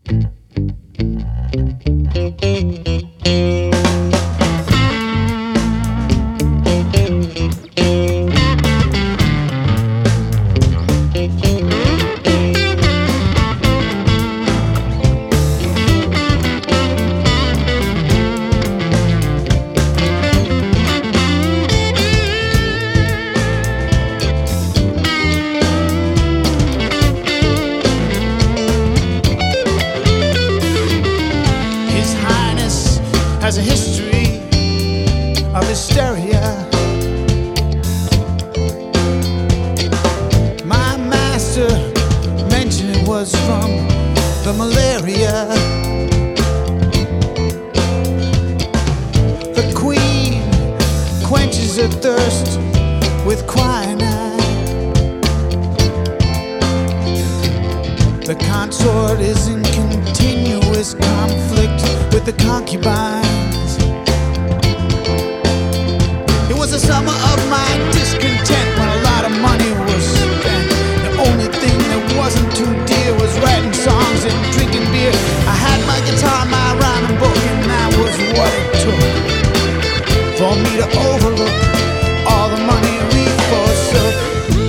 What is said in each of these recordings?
Has a history of hysteria. My master mentioned it was from the malaria. The queen quenches her thirst with quinine. The consort is in continuous conflict with the concubines. It was the summer of my discontent when a lot of money was spent. The only thing that wasn't too dear was writing songs and drinking beer. I had my guitar, my rhyming book, and that was what it took for me to overlook all the money we forsook.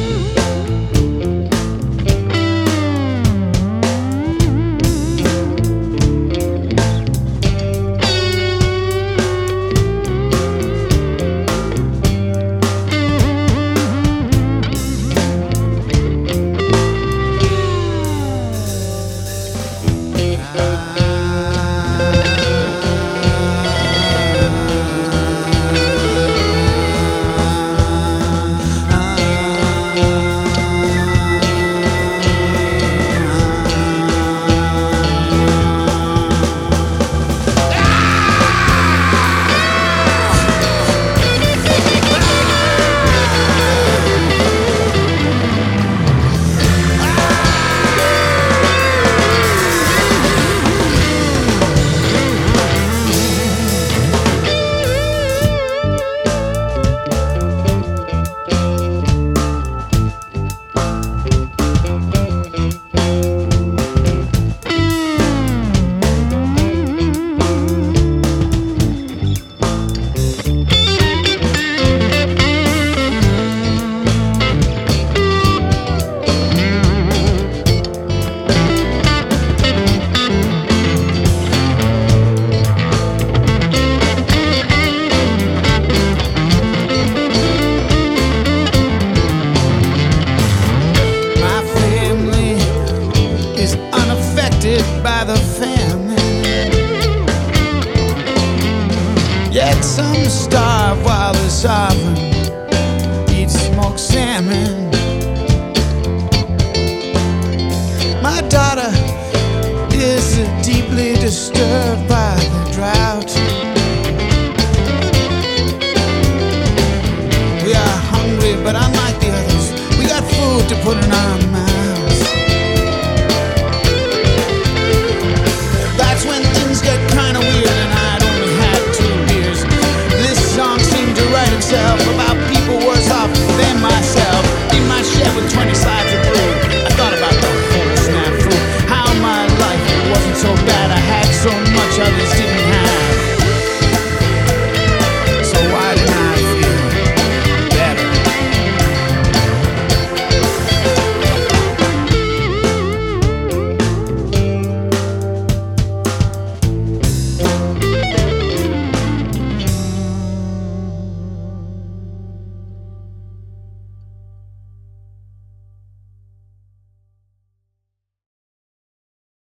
By the famine, yet some starve while the sovereign eats smoked salmon.